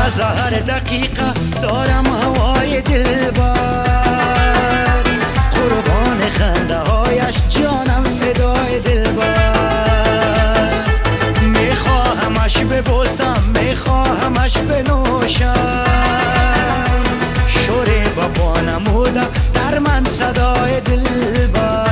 لحظه هر دقیقه دارم هوای دلبر، قربان خنده هایش جانم فدای دلبر. میخواهمش ببوسم میخواهمش بنوشم، شوری با پا نموده در من صدای دلبر.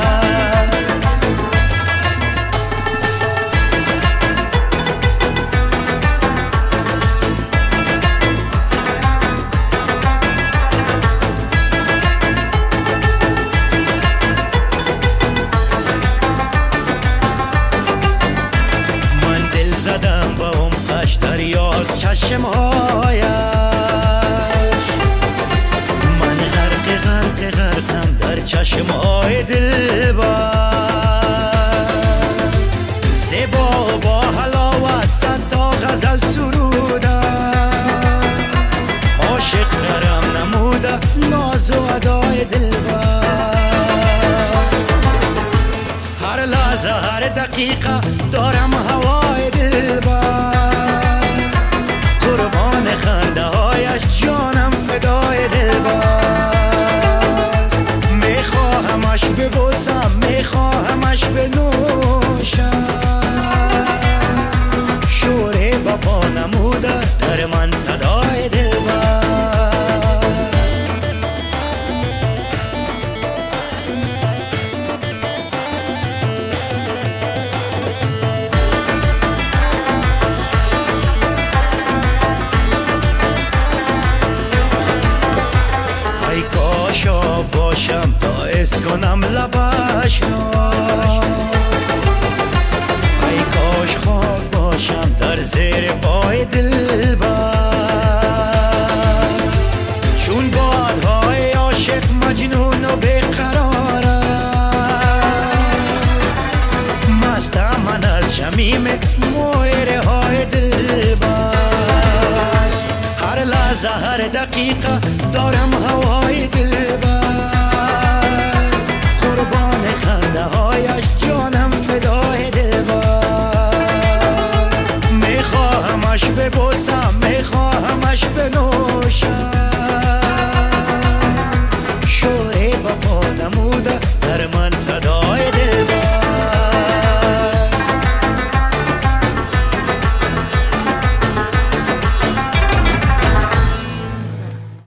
چشمهایش من غرقم در چشمهای دلبر. زیبا با حلاوت صد تا غزل سرودم، عاشق ترم نموده ناز و ادای دلبر. هر لحظه هر دقیقه دارم هوای دلبر، قربان خنده هایش جانم فدای دلبر. میخواهمش ببوسم میخواهمش بنوشم، شوری با پا نموده در من صدای دلبر. باشم تا اس کنم لبش را،